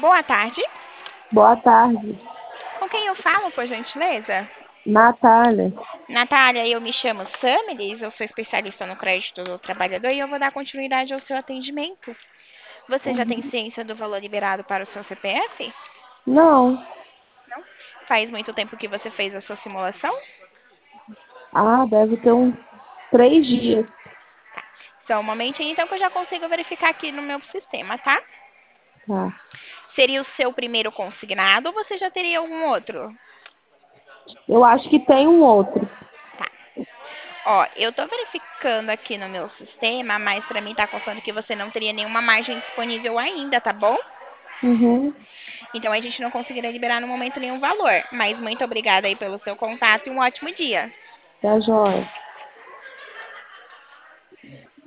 Boa tarde. Boa tarde, Com quem eu falo, por gentileza? Natália. Natália, eu me chamo Samilis, eu sou especialista no crédito do trabalhador e eu vou dar continuidade ao seu atendimento. Você já tem Uhum. ciência do valor liberado para o seu CPF? Não. Não? Faz muito tempo que você fez a sua simulação? Ah, deve ter uns 3 dias. Só um momentinho, então, que eu já consigo verificar aqui no meu sistema, tá? Tá. Seria o seu primeiro consignado ou você já teria algum outro? Eu acho que tem um outro. Tá. Ó, eu tô verificando aqui no meu sistema, mas pra mim tá constando que você não teria nenhuma margem disponível ainda, tá bom? Uhum. Então a gente não conseguiria liberar no momento nenhum valor. Mas muito obrigada aí pelo seu contato e um ótimo dia. Tá joia.